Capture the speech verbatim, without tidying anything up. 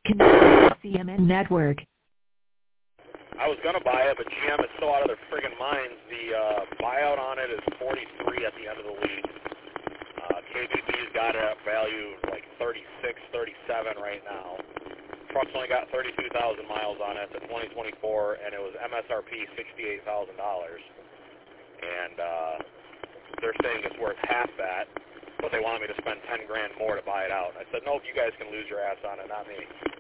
Connect to C M N Network. I was going to buy it, but G M is so out of their friggin' minds. The uh, buyout on it is forty-three at the end of the lease. Uh, K B B's got it at value like thirty-six, thirty-seven right now. Truck's only got thirty-two thousand miles on it. It's a twenty twenty-four, and it was M S R P sixty-eight thousand dollars. And uh, they're saying it's worth half that, but they want me to spend ten grand more to buy it out. I said, nope, you guys can lose your ass on it, not me.